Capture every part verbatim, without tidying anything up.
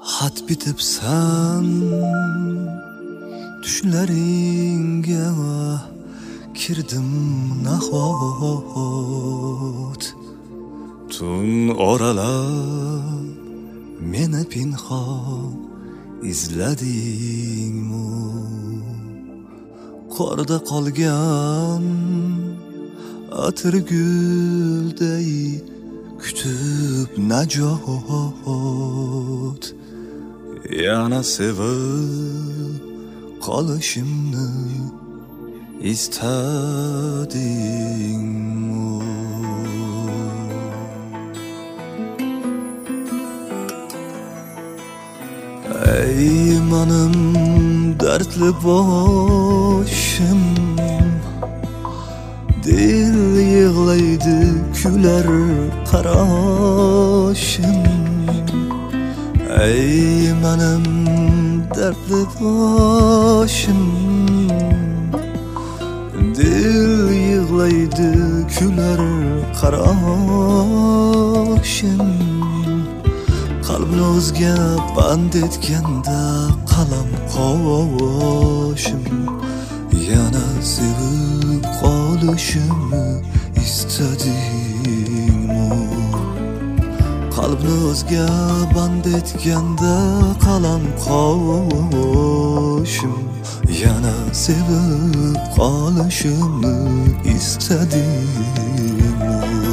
Xat bitibsan düşlaringga kirdim nahot. Tun oralab meni pinhon izladingmi? Qorda qolgan atirgulday kutib najot. Yana sevib qolishimni istadingmi? Ey menim dardli boshim, dil yig'laydi kular qarashim. Ey menim dardli boshim, dil yig'laydi kular qarashim. Qalbni o'zga band etganda qalam qoshim, yana sevib qolishimni istadingmi? Qalbni o'zga band etganda qalam qoshim, yana sevib qolishimni istadingmi?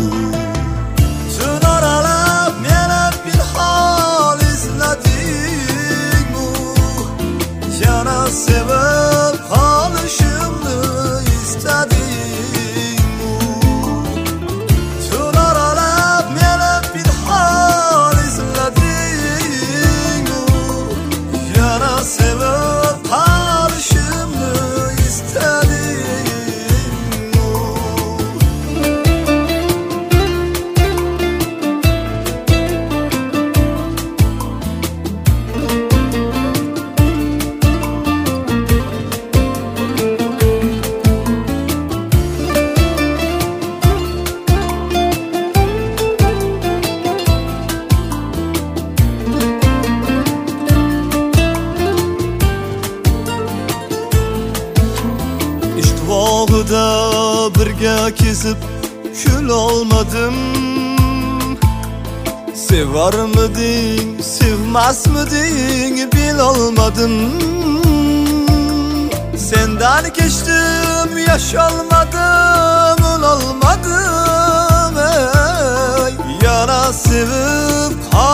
Tun oralab meni pinhon izladingmi? Yana sevib qolishimni istadingmi? Tun oralab meni pinhon izladingmi? Yana sevib qolishimni istadingmi? Ishtivoqida birga kezib kul olmadim. Sevarmiding, sevmasmiding bilolmadim. Sendan kechdim, yasholmadim, o'lolmadim. Ey, yana sevib